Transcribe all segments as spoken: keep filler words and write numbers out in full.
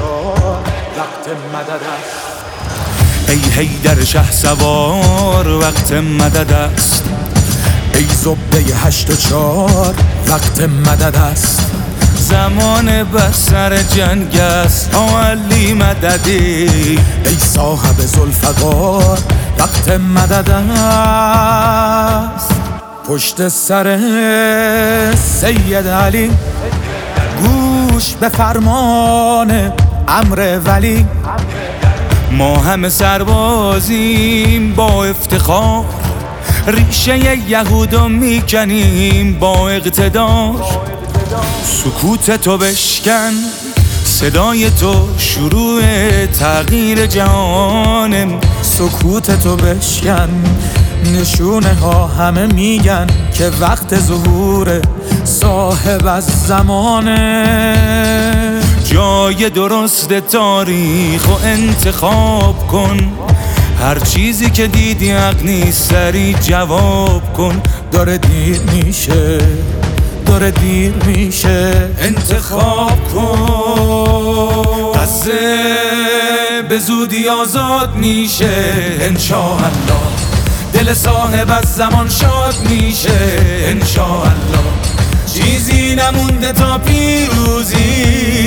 چهار وقت مدد است. ای حیدر شهسوار وقت مدد است. ای زبده هشت و چهار وقت مدد است. زمان بر سر جنگ است علی مددی. ای صاحب ذوالفقار وقت مدد است. پشت سر سید علی گوش به فرمان امر ولی. ما همه سربازیم با افتخار، ریشه یهودو میکنیم با اقتدار. سکوت تو بشکن، صدای تو شروع تغییر جهانم. سکوت تو بشکن، نشونه ها همه میگن که وقت ظهور صاحب از زمانه. جای درست تاریخ و انتخاب کن، هر چیزی که دیدی حق نیست سری جواب کن. داره دیر میشه، داره دیر میشه، انتخاب کن. غزه به زودی آزاد میشه انشاءالله. دل صاحب از زمان شاد میشه انشاءالله. چیزی نمونده تا پیروزی،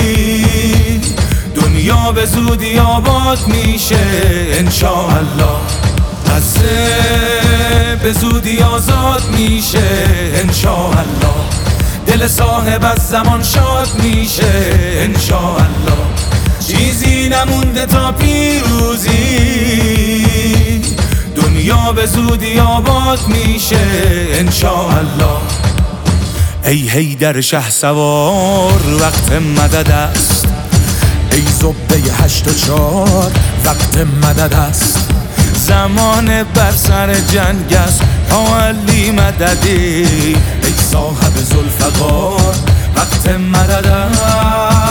دنیا به زودی آباد میشه انشاءالله. غزه به زودی آزاد میشه انشاءالله. دل صاحب از زمان شاد میشه انشاءالله. چیزی نمونده تا پیروزی، دنیا به زودی آباد میشه انشاءالله. ای حیدر شهسوار وقت مدد است. ای زبده هشت و چهار وقت مدد است. زمان بر سر جنگ است علی مددی. ای صاحب ذوالفقار وقت مدد است.